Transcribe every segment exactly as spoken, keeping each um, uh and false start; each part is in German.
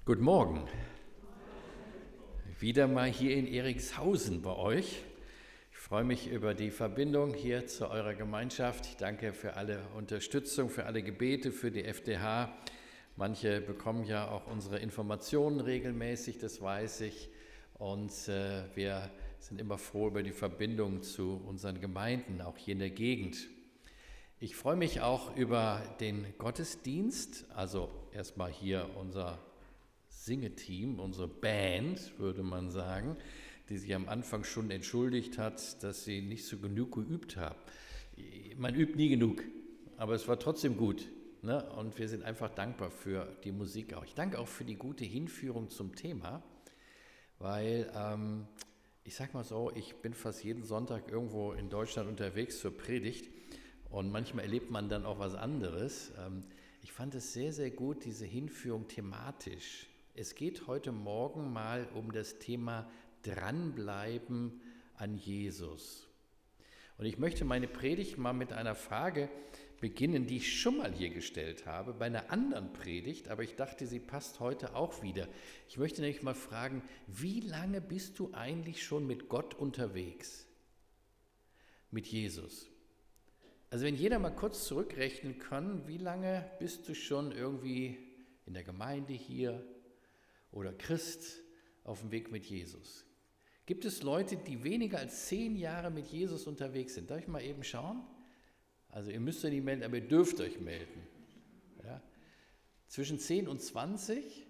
Guten Morgen. Wieder mal hier in Erikshausen bei euch. Ich freue mich über die Verbindung hier zu eurer Gemeinschaft. Ich danke für alle Unterstützung, für alle Gebete, für die F D H. Manche bekommen ja auch unsere Informationen regelmäßig, das weiß ich. Und äh, wir sind immer froh über die Verbindung zu unseren Gemeinden, auch hier in der Gegend. Ich freue mich auch über den Gottesdienst, also erstmal hier unser Singeteam, unsere Band, würde man sagen, die sich am Anfang schon entschuldigt hat, dass sie nicht so genug geübt haben. Man übt nie genug, aber es war trotzdem gut, ne? Und wir sind einfach dankbar für die Musik auch. Ich danke auch für die gute Hinführung zum Thema, weil, ähm, ich sag mal so, ich bin fast jeden Sonntag irgendwo in Deutschland unterwegs zur Predigt und manchmal erlebt man dann auch was anderes. Ähm, ich fand es sehr, sehr gut, diese Hinführung thematisch. Es geht heute Morgen mal um das Thema Dranbleiben an Jesus. Und ich möchte meine Predigt mal mit einer Frage beginnen, die ich schon mal hier gestellt habe, bei einer anderen Predigt, aber ich dachte, sie passt heute auch wieder. Ich möchte nämlich mal fragen, wie lange bist du eigentlich schon mit Gott unterwegs? Mit Jesus? Also wenn jeder mal kurz zurückrechnen kann, wie lange bist du schon irgendwie in der Gemeinde hier oder Christ auf dem Weg mit Jesus? Gibt es Leute, die weniger als zehn Jahre mit Jesus unterwegs sind? Darf ich mal eben schauen? Also ihr müsst euch nicht melden, aber ihr dürft euch melden. Ja. Zwischen zehn und zwanzig?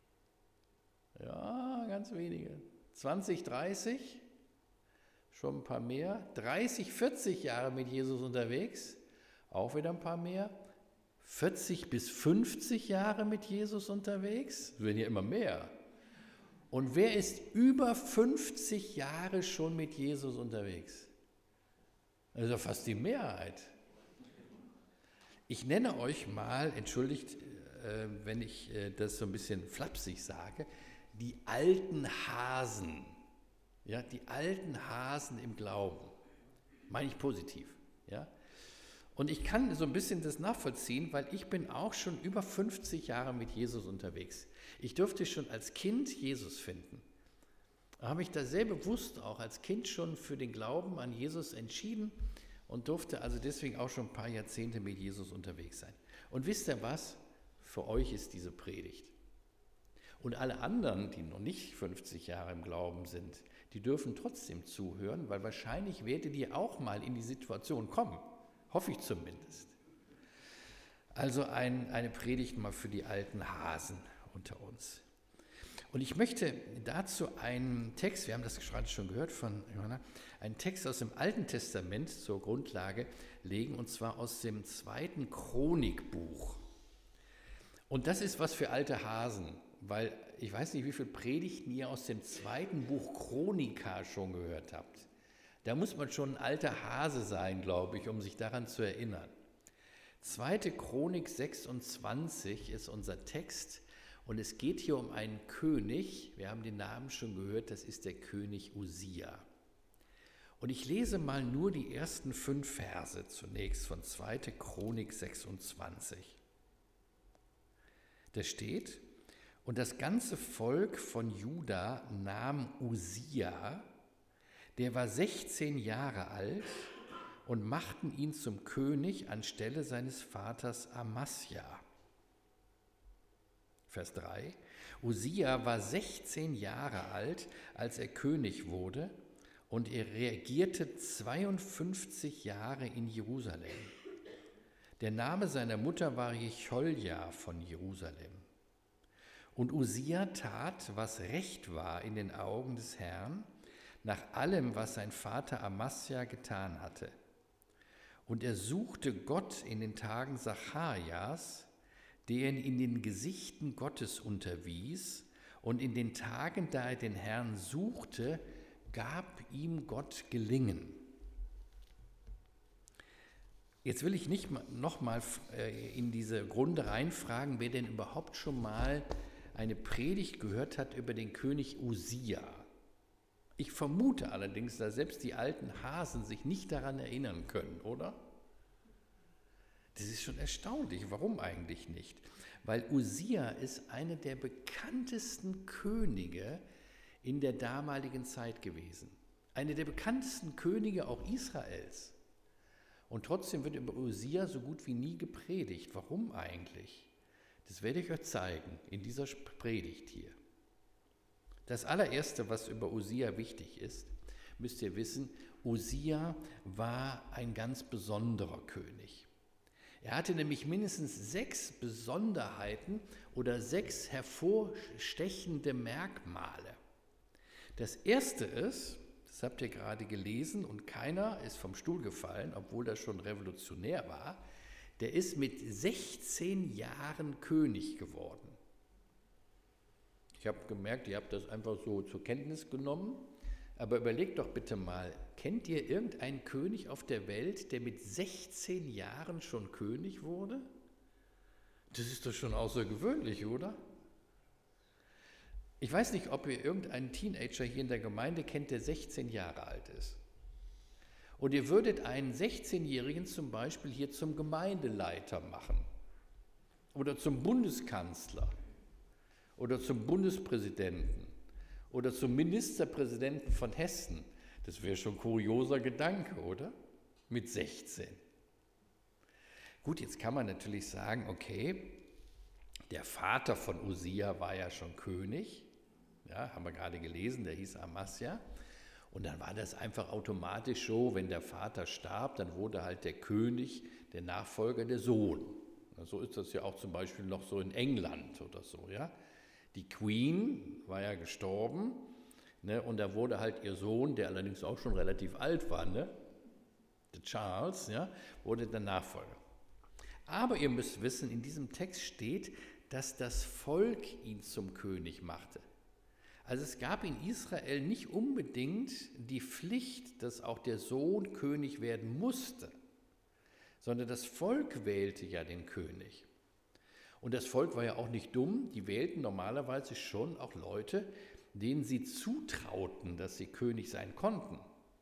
Ja, ganz wenige. zwanzig, dreißig? Schon ein paar mehr. dreißig, vierzig Jahre mit Jesus unterwegs? Auch wieder ein paar mehr. vierzig bis fünfzig Jahre mit Jesus unterwegs? Es werden ja immer mehr. Und wer ist über fünfzig Jahre schon mit Jesus unterwegs? Das ist ja fast die Mehrheit. Ich nenne euch mal, entschuldigt, äh, wenn ich äh, das so ein bisschen flapsig sage, die alten Hasen. Ja, die alten Hasen im Glauben. Meine ich positiv. Ja? Und ich kann so ein bisschen das nachvollziehen, weil ich bin auch schon über fünfzig Jahre mit Jesus unterwegs. Ich durfte schon als Kind Jesus finden. Da habe ich da sehr bewusst auch als Kind schon für den Glauben an Jesus entschieden und durfte also deswegen auch schon ein paar Jahrzehnte mit Jesus unterwegs sein. Und wisst ihr was? Für euch ist diese Predigt. Und alle anderen, die noch nicht fünfzig Jahre im Glauben sind, die dürfen trotzdem zuhören, weil wahrscheinlich werdet ihr auch mal in die Situation kommen. Hoffe ich zumindest. Also ein, eine Predigt mal für die alten Hasen unter uns. Und ich möchte dazu einen Text, wir haben das gerade schon gehört von Johanna, einen Text aus dem Alten Testament zur Grundlage legen, und zwar aus dem zweiten Chronikbuch. Und das ist was für alte Hasen, weil ich weiß nicht, wie viele Predigten ihr aus dem zweiten Buch Chronika schon gehört habt. Da muss man schon ein alter Hase sein, glaube ich, um sich daran zu erinnern. zweite Chronik sechsundzwanzig ist unser Text und es geht hier um einen König. Wir haben den Namen schon gehört, das ist der König Usia. Und ich lese mal nur die ersten fünf Verse zunächst von zweite Chronik sechsundzwanzig. Da steht: Und das ganze Volk von Juda nahm Usia, der war sechzehn Jahre alt, und machten ihn zum König anstelle seines Vaters Amasja. Vers drei. Usia war sechzehn Jahre alt, als er König wurde, und er regierte zweiundfünfzig Jahre in Jerusalem. Der Name seiner Mutter war Jecholja von Jerusalem. Und Usia tat, was recht war in den Augen des Herrn, nach allem, was sein Vater Amasja getan hatte. Und er suchte Gott in den Tagen Sacharjas, der ihn in den Gesichten Gottes unterwies, und in den Tagen, da er den Herrn suchte, gab ihm Gott Gelingen. Jetzt will ich nicht noch mal in diese Grunde reinfragen, wer denn überhaupt schon mal eine Predigt gehört hat über den König Usia. Ich vermute allerdings, dass selbst die alten Hasen sich nicht daran erinnern können, oder? Das ist schon erstaunlich. Warum eigentlich nicht? Weil Usia ist einer der bekanntesten Könige in der damaligen Zeit gewesen. Einer der bekanntesten Könige auch Israels. Und trotzdem wird über Usia so gut wie nie gepredigt. Warum eigentlich? Das werde ich euch zeigen in dieser Predigt hier. Das allererste, was über Usia wichtig ist, müsst ihr wissen, Usia war ein ganz besonderer König. Er hatte nämlich mindestens sechs Besonderheiten oder sechs hervorstechende Merkmale. Das erste ist, das habt ihr gerade gelesen und keiner ist vom Stuhl gefallen, obwohl das schon revolutionär war, der ist mit sechzehn Jahren König geworden. Ich habe gemerkt, ihr habt das einfach so zur Kenntnis genommen, aber überlegt doch bitte mal, kennt ihr irgendeinen König auf der Welt, der mit sechzehn Jahren schon König wurde? Das ist doch schon außergewöhnlich, oder? Ich weiß nicht, ob ihr irgendeinen Teenager hier in der Gemeinde kennt, der sechzehn Jahre alt ist. Und ihr würdet einen sechzehnjährigen zum Beispiel hier zum Gemeindeleiter machen oder zum Bundeskanzler oder zum Bundespräsidenten oder zum Ministerpräsidenten von Hessen. Das wäre schon ein kurioser Gedanke, oder? Mit sechzehn. Gut, jetzt kann man natürlich sagen, okay, der Vater von Usia war ja schon König, ja, haben wir gerade gelesen, der hieß Amasja. Und dann war das einfach automatisch so, wenn der Vater starb, dann wurde halt der König, der Nachfolger, der Sohn. So ist das ja auch zum Beispiel noch so in England oder so, ja. Die Queen war ja gestorben, ne, und da wurde halt ihr Sohn, der allerdings auch schon relativ alt war, ne, der Charles, ja, wurde der Nachfolger. Aber ihr müsst wissen, in diesem Text steht, dass das Volk ihn zum König machte. Also es gab in Israel nicht unbedingt die Pflicht, dass auch der Sohn König werden musste, sondern das Volk wählte ja den König. Und das Volk war ja auch nicht dumm, die wählten normalerweise schon auch Leute, denen sie zutrauten, dass sie König sein konnten.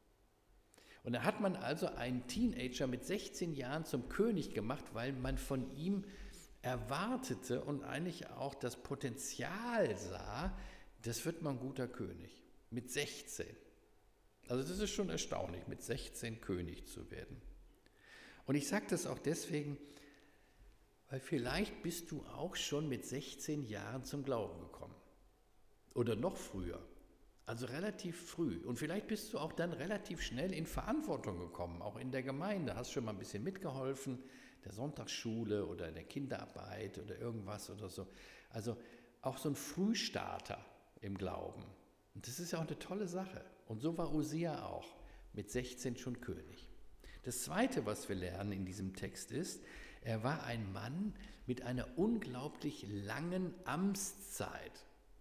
Und da hat man also einen Teenager mit sechzehn Jahren zum König gemacht, weil man von ihm erwartete und eigentlich auch das Potenzial sah, das wird mal ein guter König, mit sechzehn. Also das ist schon erstaunlich, mit sechzehn König zu werden. Und ich sage das auch deswegen, weil vielleicht bist du auch schon mit sechzehn Jahren zum Glauben gekommen. Oder noch früher, also relativ früh. Und vielleicht bist du auch dann relativ schnell in Verantwortung gekommen, auch in der Gemeinde. Hast schon mal ein bisschen mitgeholfen, der Sonntagsschule oder in der Kinderarbeit oder irgendwas oder so. Also auch so ein Frühstarter im Glauben. Und das ist ja auch eine tolle Sache. Und so war Usia auch, mit sechzehn schon König. Das Zweite, was wir lernen in diesem Text ist, er war ein Mann mit einer unglaublich langen Amtszeit.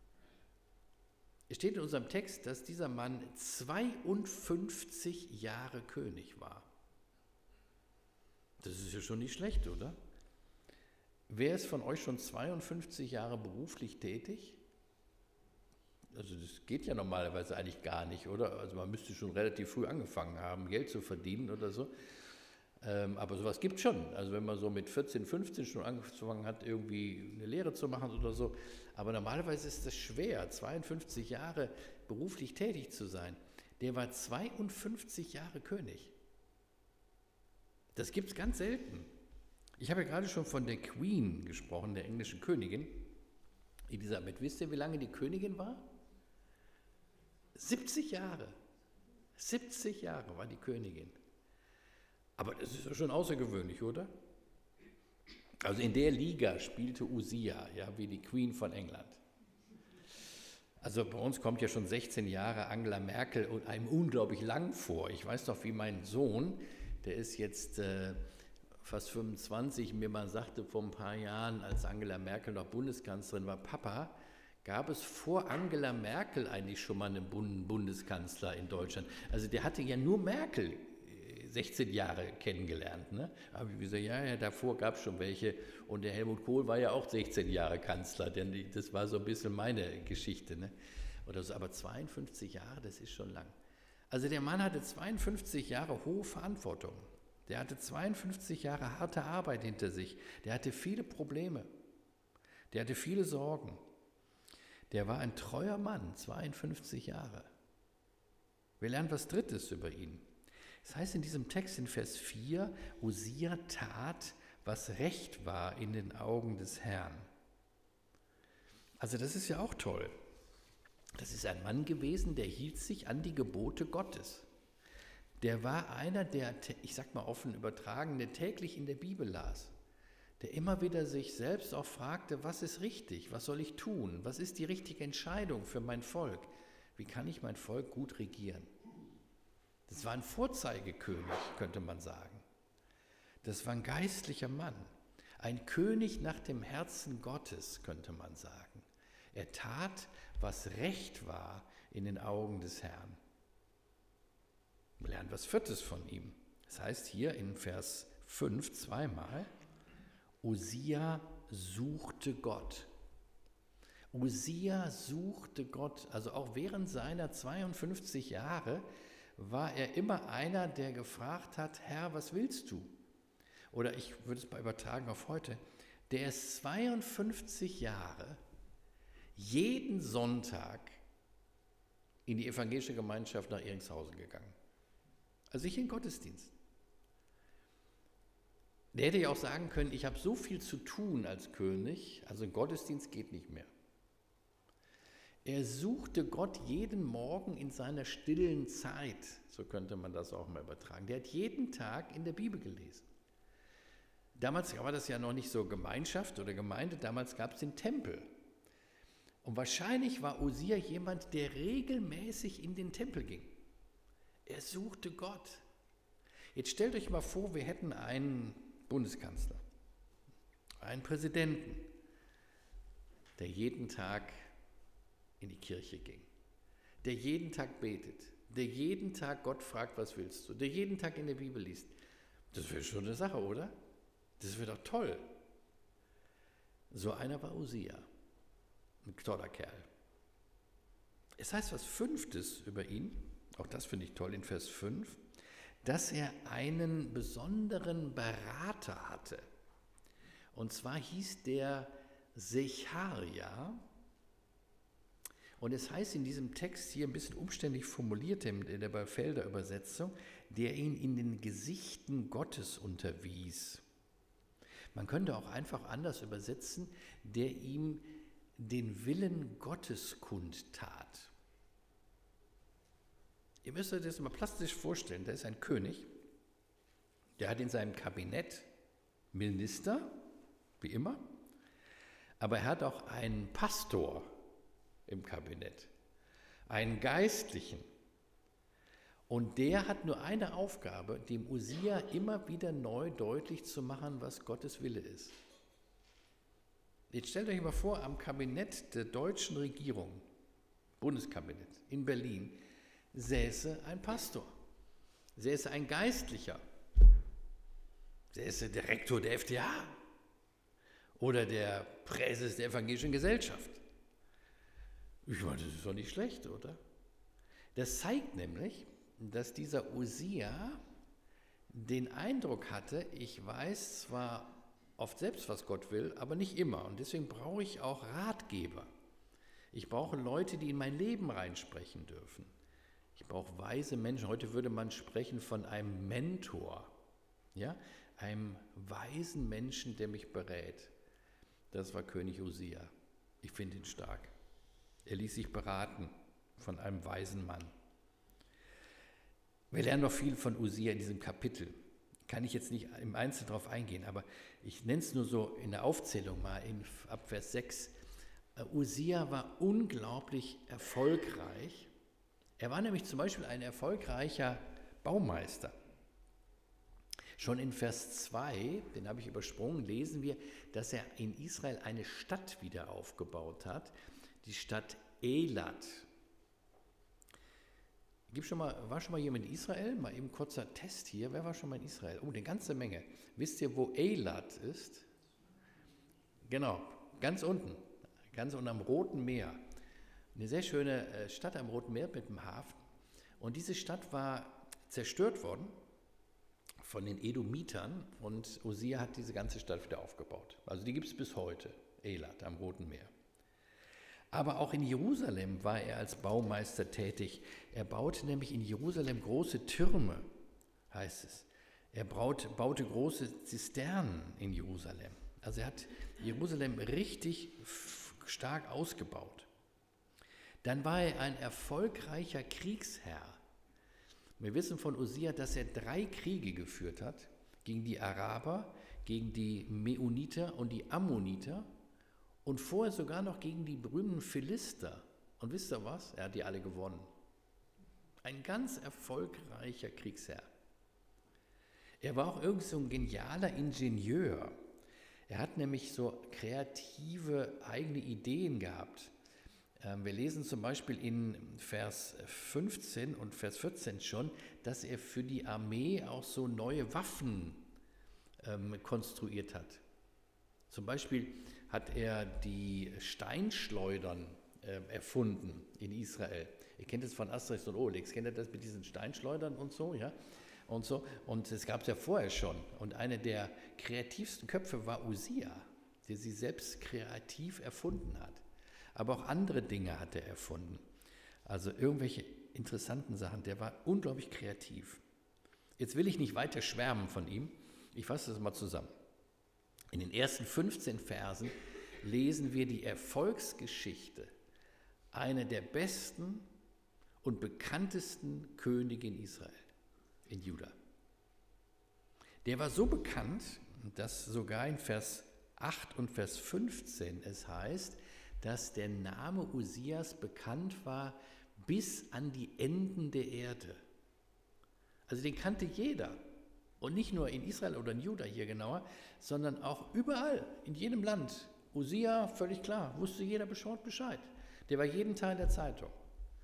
Es steht in unserem Text, dass dieser Mann zweiundfünfzig Jahre König war. Das ist ja schon nicht schlecht, oder? Wer ist von euch schon zweiundfünfzig Jahre beruflich tätig? Also das geht ja normalerweise eigentlich gar nicht, oder? Also man müsste schon relativ früh angefangen haben, Geld zu verdienen oder so. Ähm, aber sowas gibt es schon. Also wenn man so mit vierzehn, fünfzehn schon angefangen hat, irgendwie eine Lehre zu machen oder so. Aber normalerweise ist das schwer, zweiundfünfzig Jahre beruflich tätig zu sein. Der war zweiundfünfzig Jahre König. Das gibt es ganz selten. Ich habe ja gerade schon von der Queen gesprochen, der englischen Königin, Elisabeth. Wisst ihr, wie lange die Königin war? siebzig Jahre. siebzig Jahre war die Königin. Aber das ist ja schon außergewöhnlich, oder? Also in der Liga spielte Usia, ja, wie die Queen von England. Also bei uns kommt ja schon sechzehn Jahre Angela Merkel und einem unglaublich lang vor. Ich weiß doch, wie mein Sohn, der ist jetzt äh, fast fünfundzwanzig, mir mal sagte vor ein paar Jahren, als Angela Merkel noch Bundeskanzlerin war, Papa, gab es vor Angela Merkel eigentlich schon mal einen Bundeskanzler in Deutschland? Also der hatte ja nur Merkel sechzehn Jahre kennengelernt. Ne? Aber ich gesagt, ja, ja, davor gab es schon welche. Und der Helmut Kohl war ja auch sechzehn Jahre Kanzler, denn das war so ein bisschen meine Geschichte. Ne? Oder so. Aber zweiundfünfzig Jahre, das ist schon lang. Also der Mann hatte zweiundfünfzig Jahre hohe Verantwortung. Der hatte zweiundfünfzig Jahre harte Arbeit hinter sich. Der hatte viele Probleme. Der hatte viele Sorgen. Der war ein treuer Mann, zweiundfünfzig Jahre. Wir lernen was Drittes über ihn. Es heißt in diesem Text in Vers vier, Usia tat, was recht war in den Augen des Herrn. Also das ist ja auch toll. Das ist ein Mann gewesen, der hielt sich an die Gebote Gottes. Der war einer, der, ich sag mal offen übertragen, der täglich in der Bibel las. Der immer wieder sich selbst auch fragte, was ist richtig, was soll ich tun, was ist die richtige Entscheidung für mein Volk, wie kann ich mein Volk gut regieren. Das war ein Vorzeigekönig, könnte man sagen. Das war ein geistlicher Mann, ein König nach dem Herzen Gottes, könnte man sagen. Er tat, was recht war in den Augen des Herrn. Wir lernen was Viertes von ihm. Das heißt hier in Vers fünf zweimal, Usia suchte Gott. Usia suchte Gott, also auch während seiner zweiundfünfzig Jahre war er immer einer, der gefragt hat, Herr, was willst du? Oder ich würde es mal übertragen auf heute, der ist zweiundfünfzig Jahre jeden Sonntag in die evangelische Gemeinschaft nach Eringshausen gegangen. Also nicht in den Gottesdienst. Der hätte ja auch sagen können, ich habe so viel zu tun als König, also ein Gottesdienst geht nicht mehr. Er suchte Gott jeden Morgen in seiner stillen Zeit, so könnte man das auch mal übertragen. Der hat jeden Tag in der Bibel gelesen. Damals war das ja noch nicht so Gemeinschaft oder Gemeinde, damals gab es den Tempel. Und wahrscheinlich war Usia jemand, der regelmäßig in den Tempel ging. Er suchte Gott. Jetzt stellt euch mal vor, wir hätten einen Bundeskanzler, einen Präsidenten, der jeden Tag in die Kirche ging, der jeden Tag betet, der jeden Tag Gott fragt, was willst du, der jeden Tag in der Bibel liest. Das wäre schon eine Sache, oder? Das wäre doch toll. So einer war Usia, ein toller Kerl. Es heißt was Fünftes über ihn, auch das finde ich toll in Vers fünf, dass er einen besonderen Berater hatte. Und zwar hieß der Secharia. Und es heißt in diesem Text hier ein bisschen umständlich formuliert in der Belfelder Übersetzung, der ihn in den Gesichten Gottes unterwies. Man könnte auch einfach anders übersetzen, der ihm den Willen Gottes kundtat. Ihr müsst euch das mal plastisch vorstellen, da ist ein König, der hat in seinem Kabinett Minister, wie immer, aber er hat auch einen Pastor im Kabinett, einen Geistlichen. Und der hat nur eine Aufgabe, dem Usia immer wieder neu deutlich zu machen, was Gottes Wille ist. Jetzt stellt euch mal vor, am Kabinett der deutschen Regierung, Bundeskabinett in Berlin, säße ein Pastor, säße ein Geistlicher, säße der Rektor der F D H oder der Präses der Evangelischen Gesellschaft. Ich meine, das ist doch nicht schlecht, oder? Das zeigt nämlich, dass dieser Usia den Eindruck hatte, ich weiß zwar oft selbst, was Gott will, aber nicht immer. Und deswegen brauche ich auch Ratgeber. Ich brauche Leute, die in mein Leben reinsprechen dürfen. Ich brauche weise Menschen. Heute würde man sprechen von einem Mentor, ja, einem weisen Menschen, der mich berät. Das war König Usia. Ich finde ihn stark. Er ließ sich beraten von einem weisen Mann. Wir lernen noch viel von Usia in diesem Kapitel. Kann ich jetzt nicht im Einzelnen darauf eingehen, aber ich nenne es nur so in der Aufzählung mal in, ab Vers sechs. Usia war unglaublich erfolgreich. Er war nämlich zum Beispiel ein erfolgreicher Baumeister. Schon in Vers zwei, den habe ich übersprungen, lesen wir, dass er in Israel eine Stadt wieder aufgebaut hat, die Stadt Elat. Gibt schon mal, war schon mal jemand in Israel? Mal eben kurzer Test hier. Wer war schon mal in Israel? Oh, eine ganze Menge. Wisst ihr, wo Elat ist? Genau, ganz unten, ganz unten am Roten Meer. Eine sehr schöne Stadt am Roten Meer mit dem Hafen. Und diese Stadt war zerstört worden von den Edomitern und Usia hat diese ganze Stadt wieder aufgebaut. Also die gibt es bis heute, Elat am Roten Meer. Aber auch in Jerusalem war er als Baumeister tätig. Er baute nämlich in Jerusalem große Türme, heißt es. Er baut, baute große Zisternen in Jerusalem. Also er hat Jerusalem richtig stark ausgebaut. Dann war er ein erfolgreicher Kriegsherr. Wir wissen von Usia, dass er drei Kriege geführt hat, gegen die Araber, gegen die Meuniter und die Ammoniter und vorher sogar noch gegen die berühmten Philister. Und wisst ihr was? Er hat die alle gewonnen. Ein ganz erfolgreicher Kriegsherr. Er war auch irgend so ein genialer Ingenieur. Er hat nämlich so kreative eigene Ideen gehabt. Wir lesen zum Beispiel in Vers fünfzehn und Vers vierzehn schon, dass er für die Armee auch so neue Waffen ähm, konstruiert hat. Zum Beispiel hat er die Steinschleudern äh, erfunden in Israel. Ihr kennt es von Asterix und Obelix, kennt ihr das mit diesen Steinschleudern und so, ja? Und so. Und es gab es ja vorher schon. Und einer der kreativsten Köpfe war Usia, der sie selbst kreativ erfunden hat. Aber auch andere Dinge hat er erfunden. Also irgendwelche interessanten Sachen. Der war unglaublich kreativ. Jetzt will ich nicht weiter schwärmen von ihm. Ich fasse das mal zusammen. In den ersten fünfzehn Versen lesen wir die Erfolgsgeschichte einer der besten und bekanntesten Könige in Israel, in Juda. Der war so bekannt, dass sogar in Vers acht und Vers fünfzehn es heißt, dass der Name Usias bekannt war bis an die Enden der Erde. Also den kannte jeder. Und nicht nur in Israel oder in Juda hier genauer, sondern auch überall, in jedem Land. Usia, völlig klar, wusste jeder Bescheid. Der war jeden Tag in der Zeitung.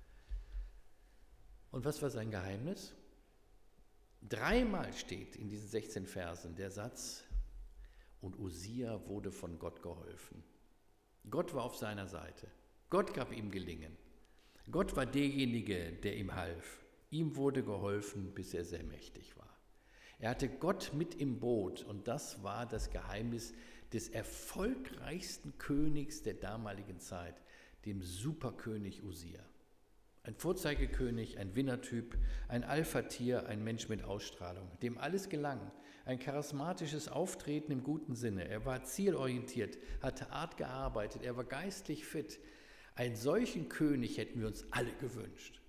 Und was war sein Geheimnis? Dreimal steht in diesen sechzehn Versen der Satz, und Usia wurde von Gott geholfen. Gott war auf seiner Seite. Gott gab ihm Gelingen. Gott war derjenige, der ihm half. Ihm wurde geholfen, bis er sehr mächtig war. Er hatte Gott mit im Boot und das war das Geheimnis des erfolgreichsten Königs der damaligen Zeit, dem Superkönig Usia. Ein Vorzeigekönig, ein Winnertyp, ein Alpha-Tier, ein Mensch mit Ausstrahlung, dem alles gelang. Ein charismatisches Auftreten im guten Sinne. Er war zielorientiert, hatte hart gearbeitet, er war geistlich fit. Einen solchen König hätten wir uns alle gewünscht.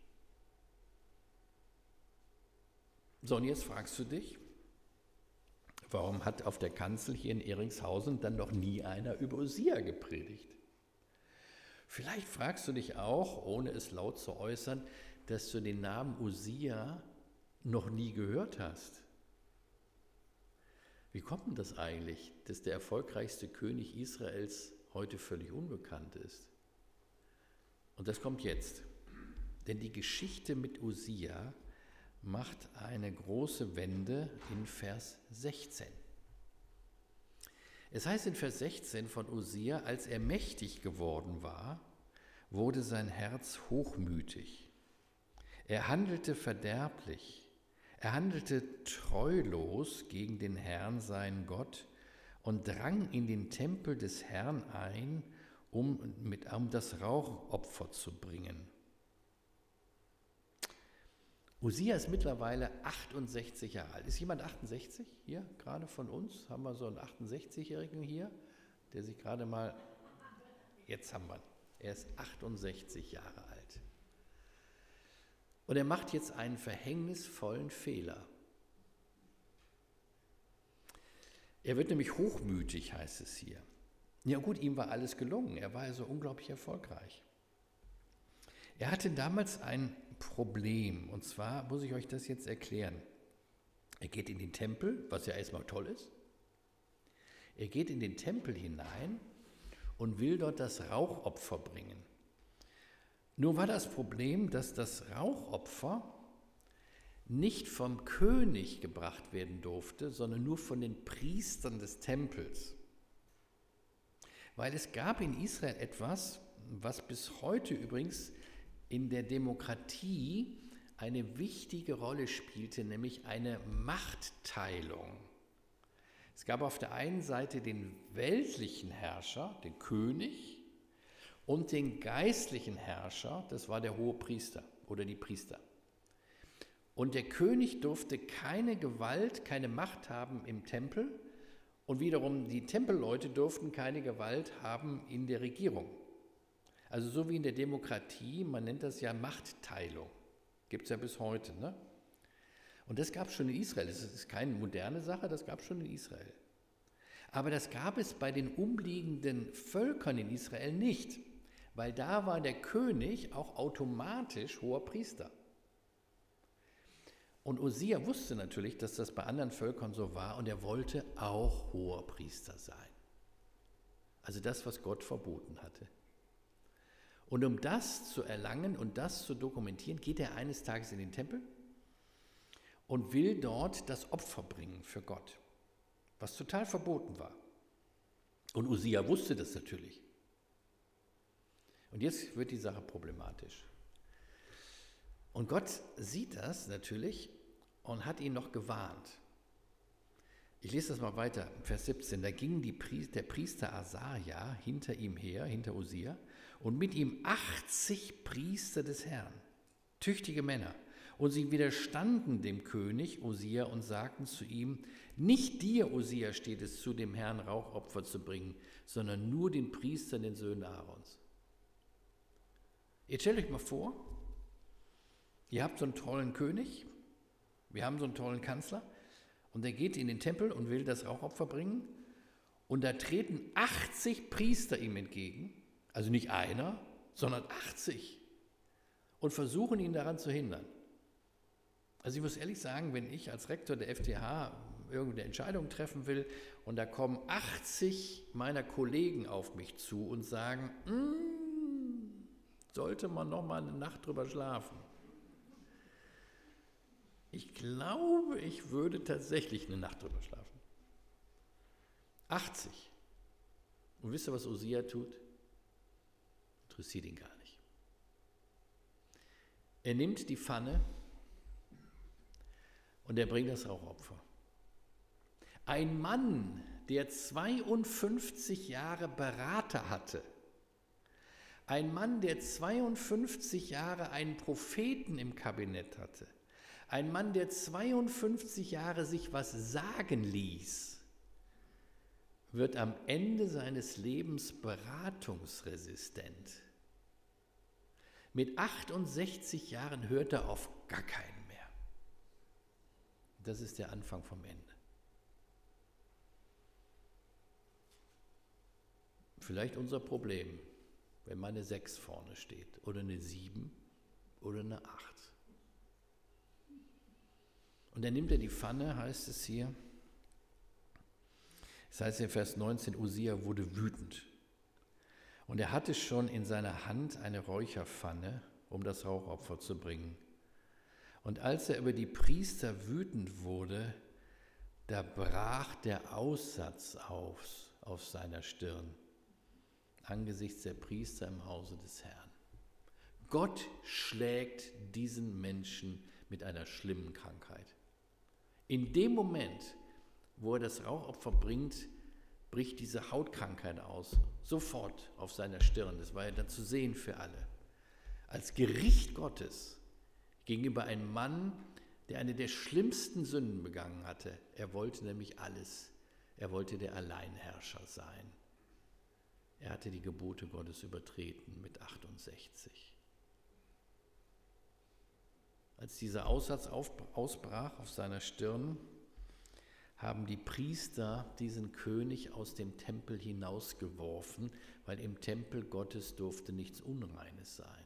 So, und jetzt fragst du dich, warum hat auf der Kanzel hier in Eringshausen dann noch nie einer über Usia gepredigt? Vielleicht fragst du dich auch, ohne es laut zu äußern, dass du den Namen Usia noch nie gehört hast. Wie kommt denn das eigentlich, dass der erfolgreichste König Israels heute völlig unbekannt ist? Und das kommt jetzt. Denn die Geschichte mit Usia macht eine große Wende in Vers sechzehn. Es heißt in Vers sechzehn von Usia, als er mächtig geworden war, wurde sein Herz hochmütig. Er handelte verderblich. Er handelte treulos gegen den Herrn, seinen Gott, und drang in den Tempel des Herrn ein, um, mit, um das Rauchopfer zu bringen. Usia ist mittlerweile achtundsechzig Jahre alt. Ist jemand achtundsechzig hier, gerade von uns? Haben wir so einen achtundsechzigjährigen hier, der sich gerade mal, jetzt haben wir ihn, er ist achtundsechzig Jahre alt. Und er macht jetzt einen verhängnisvollen Fehler. Er wird nämlich hochmütig, heißt es hier. Ja gut, ihm war alles gelungen, er war also unglaublich erfolgreich. Er hatte damals ein Problem, und zwar muss ich euch das jetzt erklären. Er geht in den Tempel, was ja erstmal toll ist. Er geht in den Tempel hinein und will dort das Rauchopfer bringen. Nur war das Problem, dass das Rauchopfer nicht vom König gebracht werden durfte, sondern nur von den Priestern des Tempels. Weil es gab in Israel etwas, was bis heute übrigens in der Demokratie eine wichtige Rolle spielte, nämlich eine Machtteilung. Es gab auf der einen Seite den weltlichen Herrscher, den König, und den geistlichen Herrscher, das war der Hohepriester oder die Priester. Und der König durfte keine Gewalt, keine Macht haben im Tempel und wiederum die Tempelleute durften keine Gewalt haben in der Regierung. Also so wie in der Demokratie, man nennt das ja Machtteilung, gibt es ja bis heute. Ne? Und das gab es schon in Israel, das ist keine moderne Sache, das gab es schon in Israel. Aber das gab es bei den umliegenden Völkern in Israel nicht, weil da war der König auch automatisch hoher Priester. Und Usia wusste natürlich, dass das bei anderen Völkern so war und er wollte auch hoher Priester sein. Also das, was Gott verboten hatte. Und um das zu erlangen und das zu dokumentieren, geht er eines Tages in den Tempel und will dort das Opfer bringen für Gott, was total verboten war. Und Usia wusste das natürlich. Und jetzt wird die Sache problematisch. Und Gott sieht das natürlich und hat ihn noch gewarnt. Ich lese das mal weiter, Vers siebzehn. Da ging die Priester, der Priester Asaja hinter ihm her, hinter Usia, und mit ihm achtzig Priester des Herrn, tüchtige Männer. Und sie widerstanden dem König Usia und sagten zu ihm, nicht dir, Usia, steht es zu, dem Herrn Rauchopfer zu bringen, sondern nur den Priestern, den Söhnen Aarons. Jetzt stellt euch mal vor, ihr habt so einen tollen König, wir haben so einen tollen Kanzler und der geht in den Tempel und will das Rauchopfer bringen und da treten achtzig Priester ihm entgegen, also nicht einer, sondern achtzig und versuchen ihn daran zu hindern. Also ich muss ehrlich sagen, wenn ich als Rektor der F T H irgendeine Entscheidung treffen will und da kommen achtzig meiner Kollegen auf mich zu und sagen, sollte man noch mal eine Nacht drüber schlafen. Ich glaube, ich würde tatsächlich eine Nacht drüber schlafen. achtzig. Und wisst ihr, was Usia tut? Interessiert ihn gar nicht. Er nimmt die Pfanne und er bringt das Rauchopfer. Ein Mann, der zweiundfünfzig Jahre Berater hatte, ein Mann, der zweiundfünfzig Jahre einen Propheten im Kabinett hatte, ein Mann, der zweiundfünfzig Jahre sich was sagen ließ, wird am Ende seines Lebens beratungsresistent. Mit achtundsechzig Jahren hört er auf gar keinen mehr. Das ist der Anfang vom Ende. Vielleicht unser Problem, wenn mal eine sechs vorne steht oder eine sieben oder eine acht. Und dann nimmt er die Pfanne, heißt es hier. Das heißt in Vers neunzehn, Usia wurde wütend. Und er hatte schon in seiner Hand eine Räucherpfanne, um das Rauchopfer zu bringen. Und als er über die Priester wütend wurde, da brach der Aussatz auf, auf seiner Stirn, angesichts der Priester im Hause des Herrn. Gott schlägt diesen Menschen mit einer schlimmen Krankheit. In dem Moment, wo er das Rauchopfer bringt, bricht diese Hautkrankheit aus, sofort auf seiner Stirn. Das war ja dann zu sehen für alle. Als Gericht Gottes gegenüber einem Mann, der eine der schlimmsten Sünden begangen hatte. Er wollte nämlich alles. Er wollte der Alleinherrscher sein. Er hatte die Gebote Gottes übertreten mit achtundsechzig. Als dieser Aussatz ausbrach auf seiner Stirn, haben die Priester diesen König aus dem Tempel hinausgeworfen, weil im Tempel Gottes durfte nichts Unreines sein.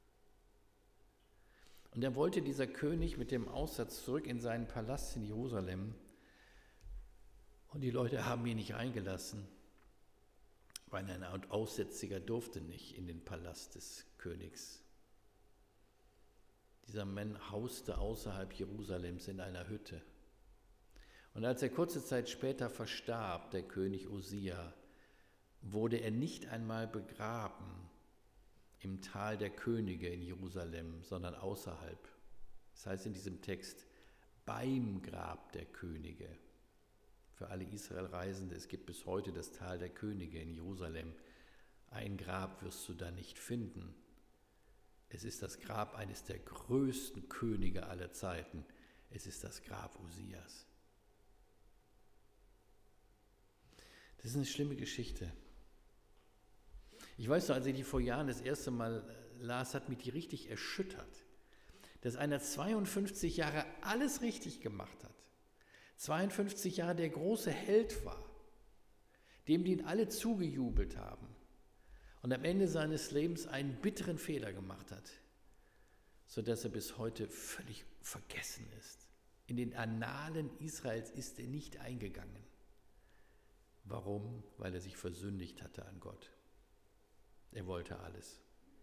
Und dann wollte dieser König mit dem Aussatz zurück in seinen Palast in Jerusalem. Und die Leute haben ihn nicht reingelassen, weil ein Aussätziger durfte nicht in den Palast des Königs. Dieser Mann hauste außerhalb Jerusalems in einer Hütte. Und als er kurze Zeit später verstarb, der König Usia, wurde er nicht einmal begraben im Tal der Könige in Jerusalem, sondern außerhalb. Das heißt in diesem Text, beim Grab der Könige. Für alle Israelreisende, es gibt bis heute das Tal der Könige in Jerusalem. Ein Grab wirst du da nicht finden. Es ist das Grab eines der größten Könige aller Zeiten. Es ist das Grab Usias. Das ist eine schlimme Geschichte. Ich weiß noch, als ich die vor Jahren das erste Mal las, hat mich die richtig erschüttert, dass einer zweiundfünfzig Jahre alles richtig gemacht hat, zweiundfünfzig Jahre der große Held war, dem die ihn alle zugejubelt haben und am Ende seines Lebens einen bitteren Fehler gemacht hat, sodass er bis heute völlig vergessen ist. In den Annalen Israels ist er nicht eingegangen. Warum? Weil er sich versündigt hatte an Gott. Er wollte alles.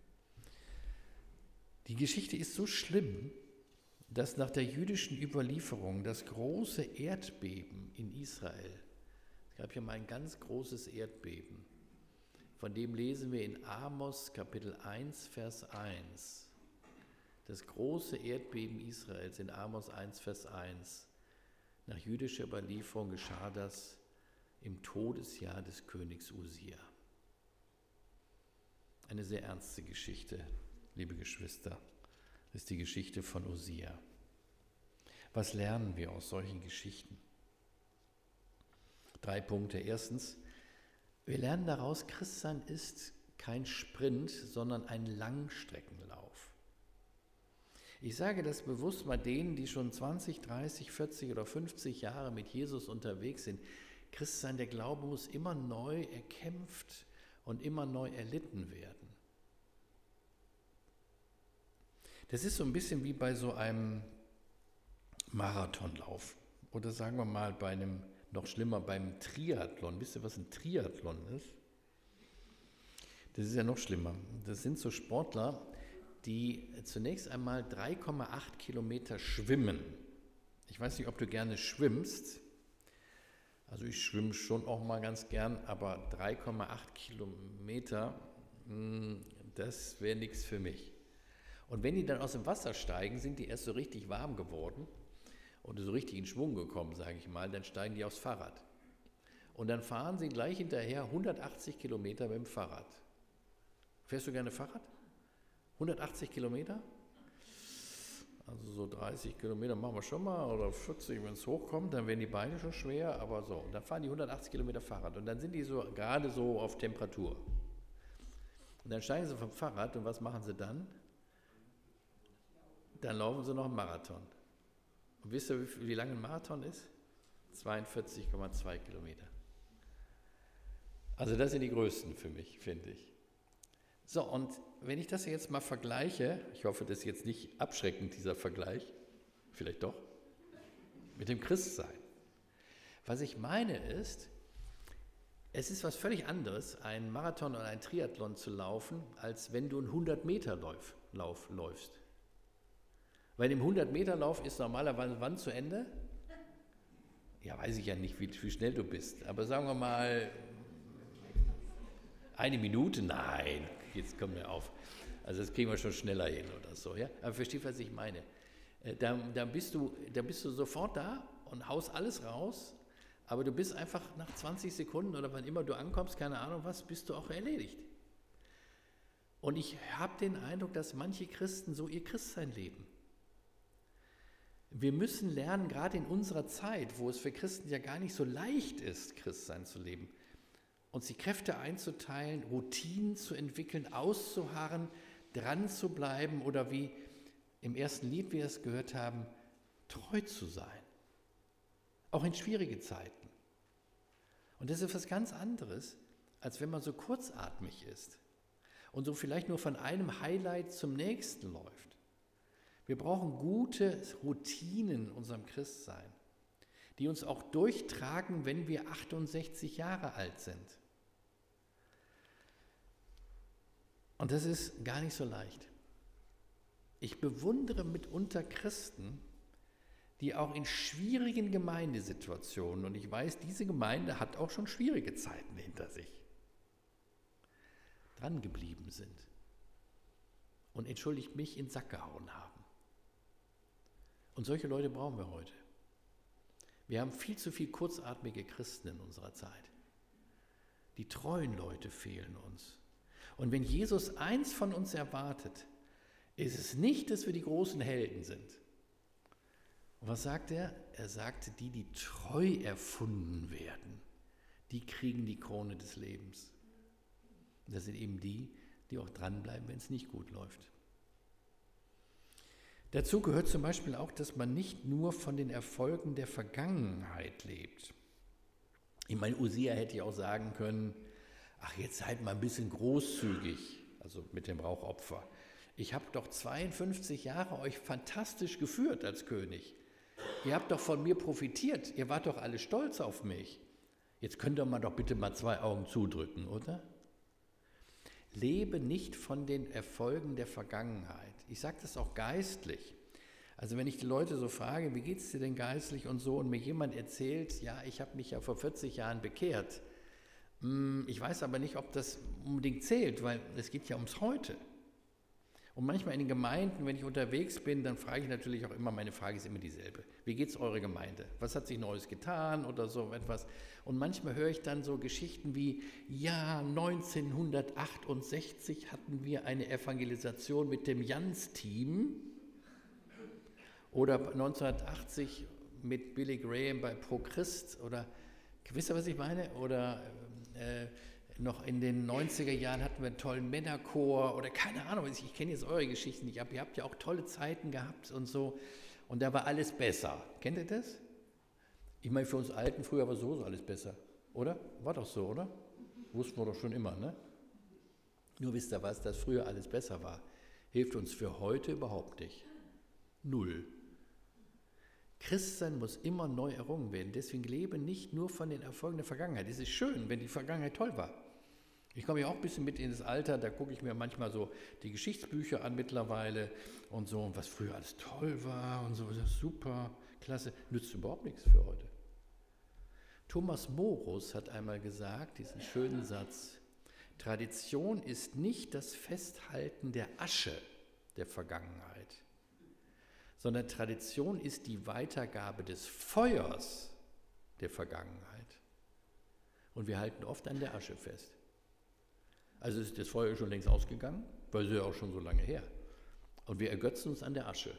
Die Geschichte ist so schlimm, dass nach der jüdischen Überlieferung das große Erdbeben in Israel, es gab ja mal ein ganz großes Erdbeben, von dem lesen wir in Amos Kapitel eins, Vers eins. Das große Erdbeben Israels in Amos eins, Vers eins. Nach jüdischer Überlieferung geschah das im Todesjahr des Königs Usia. Eine sehr ernste Geschichte, liebe Geschwister, ist die Geschichte von Usia. Was lernen wir aus solchen Geschichten? Drei Punkte. Erstens, wir lernen daraus, Christsein ist kein Sprint, sondern ein Langstreckenlauf. Ich sage das bewusst mal denen, die schon zwanzig, dreißig, vierzig oder fünfzig Jahre mit Jesus unterwegs sind. Christsein, der Glaube muss immer neu erkämpft und immer neu erlitten werden. Das ist so ein bisschen wie bei so einem Marathonlauf oder sagen wir mal bei einem, noch schlimmer, beim Triathlon. Wisst ihr, was ein Triathlon ist? Das ist ja noch schlimmer. Das sind so Sportler, die zunächst einmal drei Komma acht Kilometer schwimmen. Ich weiß nicht, ob du gerne schwimmst. Also ich schwimme schon auch mal ganz gern, aber drei Komma acht Kilometer, das wäre nichts für mich. Und wenn die dann aus dem Wasser steigen, sind die erst so richtig warm geworden oder so richtig in Schwung gekommen, sage ich mal, dann steigen die aufs Fahrrad. Und dann fahren sie gleich hinterher hundertachtzig Kilometer mit dem Fahrrad. Fährst du gerne Fahrrad? hundertachtzig Kilometer? Also so dreißig Kilometer machen wir schon mal oder vierzig, wenn es hochkommt, dann werden die Beine schon schwer, aber so. Und dann fahren die hundertachtzig Kilometer Fahrrad und dann sind die so gerade so auf Temperatur. Und dann steigen sie vom Fahrrad und was machen sie dann? Dann laufen sie noch einen Marathon. Und wisst ihr, wie, wie lang ein Marathon ist? zweiundvierzig Komma zwei Kilometer. Also das sind die größten für mich, finde ich. So, und wenn ich das jetzt mal vergleiche, ich hoffe, das ist jetzt nicht abschreckend, dieser Vergleich, vielleicht doch, mit dem Christsein. Was ich meine ist, es ist was völlig anderes, einen Marathon oder einen Triathlon zu laufen, als wenn du einen hundert Meter Lauf, Lauf läufst. Weil im hundert Meter Lauf ist normalerweise wann zu Ende? Ja, weiß ich ja nicht, wie, wie schnell du bist, aber sagen wir mal eine Minute, nein, jetzt kommen wir auf. Also das kriegen wir schon schneller hin oder so, ja. Aber verstehst, was ich meine? Da, da, bist du, da bist du sofort da und haust alles raus, aber du bist einfach nach zwanzig Sekunden oder wann immer du ankommst, keine Ahnung was, bist du auch erledigt. Und ich habe den Eindruck, dass manche Christen so ihr Christsein leben. Wir müssen lernen, gerade in unserer Zeit, wo es für Christen ja gar nicht so leicht ist, Christsein zu leben, uns die Kräfte einzuteilen, Routinen zu entwickeln, auszuharren, dran zu bleiben oder wie im ersten Lied wir es gehört haben, treu zu sein. Auch in schwierigen Zeiten. Und das ist etwas ganz anderes, als wenn man so kurzatmig ist und so vielleicht nur von einem Highlight zum nächsten läuft. Wir brauchen gute Routinen in unserem Christsein, die uns auch durchtragen, wenn wir achtundsechzig Jahre alt sind. Und das ist gar nicht so leicht. Ich bewundere mitunter Christen, die auch in schwierigen Gemeindesituationen, und ich weiß, diese Gemeinde hat auch schon schwierige Zeiten hinter sich, dran geblieben sind und entschuldigt mich in den Sack gehauen haben. Und solche Leute brauchen wir heute. Wir haben viel zu viel kurzatmige Christen in unserer Zeit. Die treuen Leute fehlen uns. Und wenn Jesus eins von uns erwartet, ist es nicht, dass wir die großen Helden sind. Und was sagt er? Er sagte, die, die treu erfunden werden, die kriegen die Krone des Lebens. Und das sind eben die, die auch dranbleiben, wenn es nicht gut läuft. Dazu gehört zum Beispiel auch, dass man nicht nur von den Erfolgen der Vergangenheit lebt. Ich meine, Usia hätte ja auch sagen können, ach, jetzt seid mal ein bisschen großzügig, also mit dem Rauchopfer. Ich habe doch zweiundfünfzig Jahre euch fantastisch geführt als König. Ihr habt doch von mir profitiert, ihr wart doch alle stolz auf mich. Jetzt könnt ihr mal doch bitte mal zwei Augen zudrücken, oder? Lebe nicht von den Erfolgen der Vergangenheit. Ich sage das auch geistlich. Also wenn ich die Leute so frage, wie geht es dir denn geistlich und so, und mir jemand erzählt, ja, ich habe mich ja vor vierzig Jahren bekehrt. Ich weiß aber nicht, ob das unbedingt zählt, weil es geht ja ums Heute. Und manchmal in den Gemeinden, wenn ich unterwegs bin, dann frage ich natürlich auch immer, meine Frage ist immer dieselbe. Wie geht es eurer Gemeinde? Was hat sich Neues getan oder so etwas? Und manchmal höre ich dann so Geschichten wie, ja, neunzehnhundertachtundsechzig hatten wir eine Evangelisation mit dem Jans-Team oder neunzehnhundertachtzig mit Billy Graham bei Pro Christ oder, wisst ihr, was ich meine? Oder äh, noch in den neunziger Jahren hatten wir einen tollen Männerchor oder keine Ahnung, ich kenne jetzt eure Geschichten nicht, aber ihr habt ja auch tolle Zeiten gehabt und so und da war alles besser. Kennt ihr das? Ich meine, für uns Alten früher war sowieso alles besser, oder? War doch so, oder? Wussten wir doch schon immer, ne? Nur wisst ihr was, dass früher alles besser war, hilft uns für heute überhaupt nicht. Null. Christsein muss immer neu errungen werden, deswegen lebe nicht nur von den Erfolgen der Vergangenheit. Es ist schön, wenn die Vergangenheit toll war. Ich komme ja auch ein bisschen mit in das Alter, da gucke ich mir manchmal so die Geschichtsbücher an mittlerweile und so, und was früher alles toll war und so, das ist super, klasse, nützt überhaupt nichts für heute. Thomas Morus hat einmal gesagt, diesen schönen Satz, Tradition ist nicht das Festhalten der Asche der Vergangenheit, sondern Tradition ist die Weitergabe des Feuers der Vergangenheit. Und wir halten oft an der Asche fest. Also ist das Feuer schon längst ausgegangen, weil es ja auch schon so lange her. Und wir ergötzen uns an der Asche.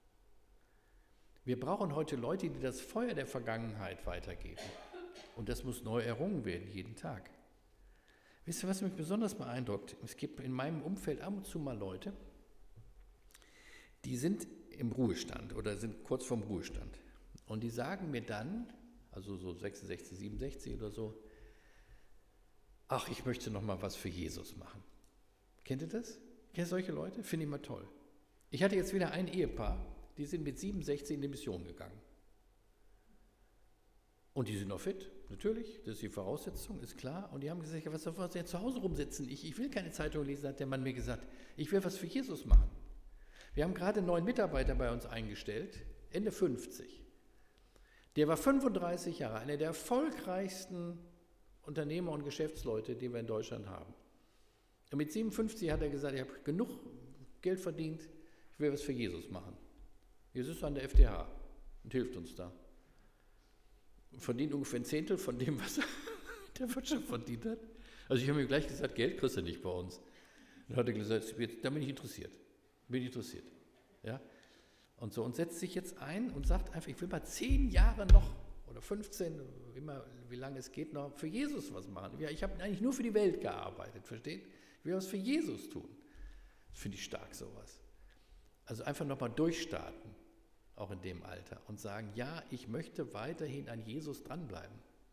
Wir brauchen heute Leute, die das Feuer der Vergangenheit weitergeben. Und das muss neu errungen werden, jeden Tag. Wisst ihr, was mich besonders beeindruckt? Es gibt in meinem Umfeld ab und zu mal Leute, die sind im Ruhestand oder sind kurz vorm Ruhestand. Und die sagen mir dann, also so sechsundsechzig, siebenundsechzig oder so, ach, ich möchte noch mal was für Jesus machen. Kennt ihr das? Kennt ihr solche Leute? Finde ich mal toll. Ich hatte jetzt wieder ein Ehepaar, die sind mit siebenundsechzig in die Mission gegangen. Und die sind noch fit, natürlich, das ist die Voraussetzung, ist klar. Und die haben gesagt, was soll ich jetzt zu Hause rumsitzen? Ich, ich will keine Zeitung lesen, hat der Mann mir gesagt. Ich will was für Jesus machen. Wir haben gerade einen neuen Mitarbeiter bei uns eingestellt, Ende fünfzig. Der war fünfunddreißig Jahre, einer der erfolgreichsten Unternehmer und Geschäftsleute, die wir in Deutschland haben. Und mit siebenundfünfzig hat er gesagt, ich habe genug Geld verdient, ich will was für Jesus machen. Jesus ist an der F D H und hilft uns da. Verdient ungefähr ein Zehntel von dem, was er in der Wirtschaft verdient hat. Also ich habe ihm gleich gesagt, Geld kriegst du nicht bei uns. Dann hat er gesagt, da bin ich interessiert. Bin ich interessiert. Ja? Und so, und setzt sich jetzt ein und sagt einfach, ich will mal zehn Jahre noch oder fünfzehn, immer, wie lange es geht, noch für Jesus was machen. Ja, ich habe eigentlich nur für die Welt gearbeitet, versteht? Ich will was für Jesus tun. Das finde ich stark, sowas. Also einfach nochmal durchstarten, auch in dem Alter, und sagen, ja, ich möchte weiterhin an Jesus dranbleiben.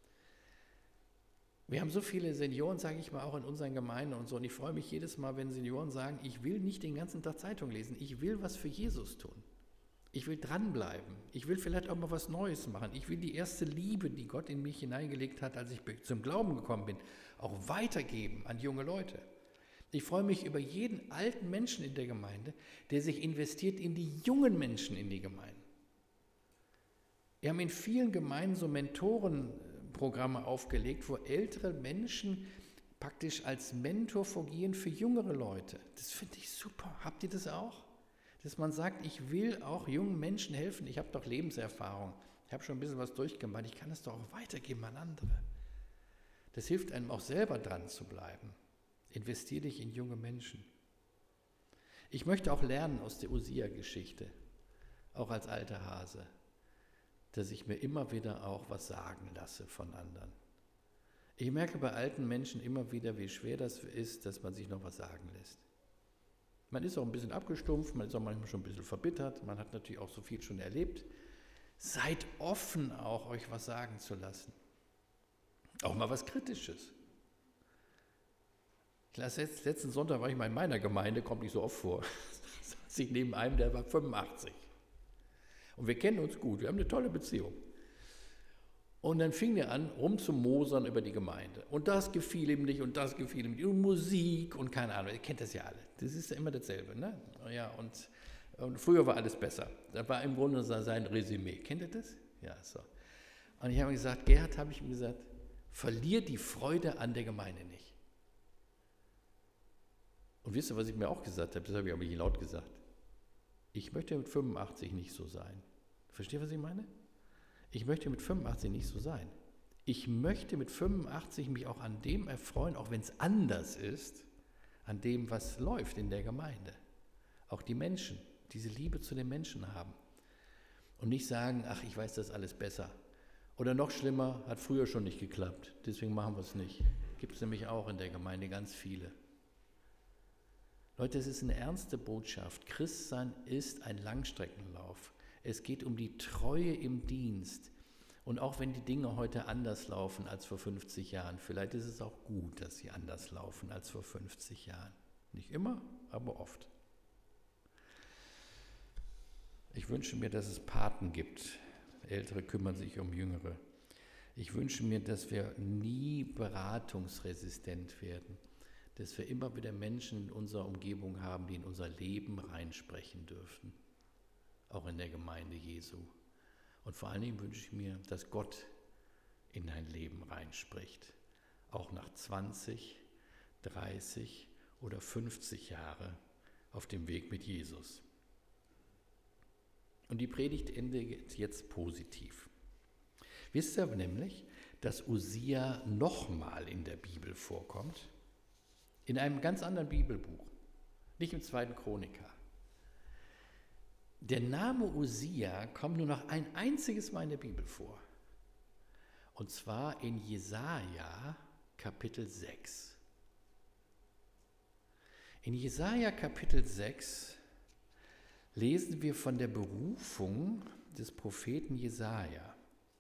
Wir haben so viele Senioren, sage ich mal, auch in unseren Gemeinden und so, und ich freue mich jedes Mal, wenn Senioren sagen, ich will nicht den ganzen Tag Zeitung lesen, ich will was für Jesus tun. Ich will dranbleiben. Ich will vielleicht auch mal was Neues machen. Ich will die erste Liebe, die Gott in mich hineingelegt hat, als ich zum Glauben gekommen bin, auch weitergeben an junge Leute. Ich freue mich über jeden alten Menschen in der Gemeinde, der sich investiert in die jungen Menschen in die Gemeinde. Wir haben in vielen Gemeinden so Mentorenprogramme aufgelegt, wo ältere Menschen praktisch als Mentor fungieren für jüngere Leute. Das finde ich super. Habt ihr das auch? Dass man sagt, ich will auch jungen Menschen helfen. Ich habe doch Lebenserfahrung. Ich habe schon ein bisschen was durchgemacht. Ich kann es doch auch weitergeben an andere. Das hilft einem auch selber dran zu bleiben. Investier dich in junge Menschen. Ich möchte auch lernen aus der Usia-Geschichte, auch als alter Hase, dass ich mir immer wieder auch was sagen lasse von anderen. Ich merke bei alten Menschen immer wieder, wie schwer das ist, dass man sich noch was sagen lässt. Man ist auch ein bisschen abgestumpft, man ist auch manchmal schon ein bisschen verbittert, man hat natürlich auch so viel schon erlebt. Seid offen auch, euch was sagen zu lassen. Auch mal was Kritisches. Letzten Sonntag war ich mal in meiner Gemeinde, kommt nicht so oft vor, saß ich neben einem, der war fünfundachtzig. Und wir kennen uns gut, wir haben eine tolle Beziehung. Und dann fing er an, rumzumosern über die Gemeinde. Und das gefiel ihm nicht und das gefiel ihm nicht. Und Musik und keine Ahnung, ihr kennt das ja alle. Das ist ja immer dasselbe. Ne? Ja, und, und früher war alles besser. Das war im Grunde sein Resümee. Kennt ihr das? Ja, so. Und ich habe gesagt, Gerhard, habe ich ihm gesagt, verlier die Freude an der Gemeinde nicht. Und wisst ihr, was ich mir auch gesagt habe? Das habe ich aber nicht laut gesagt. Ich möchte mit fünfundachtzig nicht so sein. Versteht ihr, was ich meine? Ich möchte mit fünfundachtzig nicht so sein. Ich möchte mit fünfundachtzig mich auch an dem erfreuen, auch wenn es anders ist, an dem, was läuft in der Gemeinde. Auch die Menschen, diese Liebe zu den Menschen haben. Und nicht sagen, ach, ich weiß das alles besser. Oder noch schlimmer, hat früher schon nicht geklappt, deswegen machen wir es nicht. Gibt es nämlich auch in der Gemeinde ganz viele. Leute, es ist eine ernste Botschaft. Christsein ist ein Langstreckenlauf. Es geht um die Treue im Dienst. Und auch wenn die Dinge heute anders laufen als vor fünfzig Jahren, vielleicht ist es auch gut, dass sie anders laufen als vor fünfzig Jahren. Nicht immer, aber oft. Ich wünsche mir, dass es Paten gibt. Ältere kümmern sich um Jüngere. Ich wünsche mir, dass wir nie beratungsresistent werden. Dass wir immer wieder Menschen in unserer Umgebung haben, die in unser Leben reinsprechen dürfen. Auch in der Gemeinde Jesu. Und vor allen Dingen wünsche ich mir, dass Gott in dein Leben reinspricht. Auch nach zwanzig, dreißig oder fünfzig Jahre auf dem Weg mit Jesus. Und die Predigt endet jetzt positiv. Wisst ihr nämlich, dass Usia nochmal in der Bibel vorkommt? In einem ganz anderen Bibelbuch, nicht im zweiten Chroniker. Der Name Usia kommt nur noch ein einziges Mal in der Bibel vor. Und zwar in Jesaja Kapitel sechs. In Jesaja Kapitel sechs lesen wir von der Berufung des Propheten Jesaja.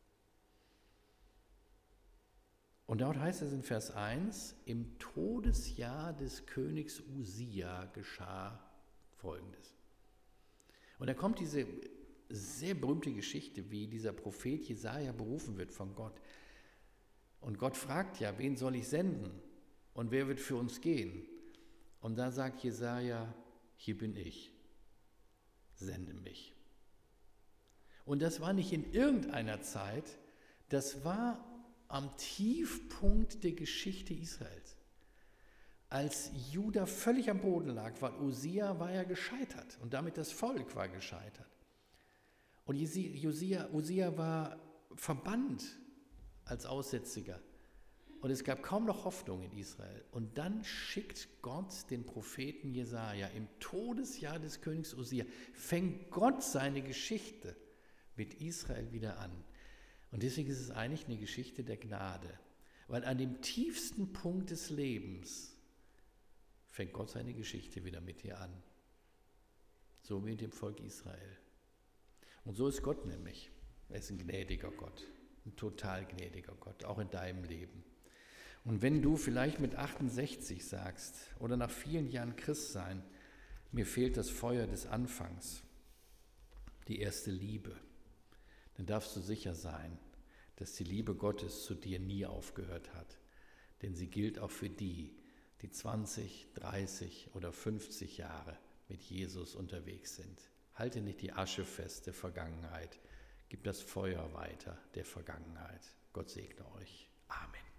Und dort heißt es in Vers eins, im Todesjahr des Königs Usia geschah Folgendes. Und da kommt diese sehr berühmte Geschichte, wie dieser Prophet Jesaja berufen wird von Gott. Und Gott fragt ja, wen soll ich senden? Und wer wird für uns gehen? Und da sagt Jesaja, hier bin ich, sende mich. Und das war nicht in irgendeiner Zeit, das war am Tiefpunkt der Geschichte Israels. Als Juda völlig am Boden lag, weil Usia war ja gescheitert und damit das Volk war gescheitert. Und Usia, Usia war verbannt als Aussätziger. Und es gab kaum noch Hoffnung in Israel. Und dann schickt Gott den Propheten Jesaja im Todesjahr des Königs Usia, fängt Gott seine Geschichte mit Israel wieder an. Und deswegen ist es eigentlich eine Geschichte der Gnade. Weil an dem tiefsten Punkt des Lebens fängt Gott seine Geschichte wieder mit dir an. So wie mit dem Volk Israel. Und so ist Gott nämlich. Er ist ein gnädiger Gott, ein total gnädiger Gott, auch in deinem Leben. Und wenn du vielleicht mit achtundsechzig sagst oder nach vielen Jahren Christsein, mir fehlt das Feuer des Anfangs, die erste Liebe, dann darfst du sicher sein, dass die Liebe Gottes zu dir nie aufgehört hat. Denn sie gilt auch für die, die zwanzig, dreißig oder fünfzig Jahre mit Jesus unterwegs sind. Halte nicht die Asche fest der Vergangenheit, gib das Feuer weiter der Vergangenheit. Gott segne euch. Amen.